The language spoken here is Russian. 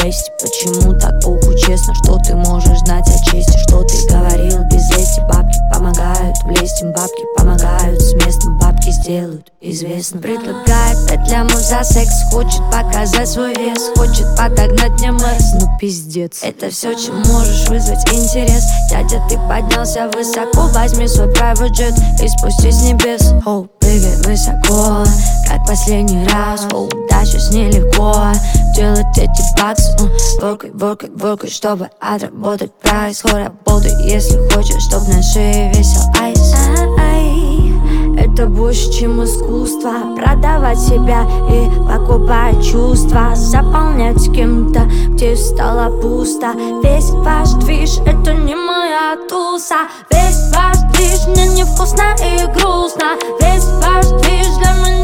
лести. Почему так похуй, честно, что ты можешь знать о чести? Что ты говорил без лести? Бабки помогают влезть, им бабки помогают с местом, бабки сделают известно. Предлагает 5 лямов за секс, хочет показать свой вес, хочет подогнать мне мэс. Ну пиздец, это все, чем можешь вызвать интерес. Дядя, ты поднялся высоко, возьми свой private jet и спустись с небес. Оу, прыгай высоко, как последний раз. Оу, да, сейчас нелегко делать эти баксы. Воркай, воркай, воркай, чтобы отработать прайс. Хоть работай, если хочешь, чтоб на шее висел айс. Это больше, чем искусство. Продавать себя и покупать чувства, заполнять кем-то, где стало пусто. Весь ваш движ, это не моя туса. Весь ваш движ, мне невкусно и грустно. Весь ваш движ для меня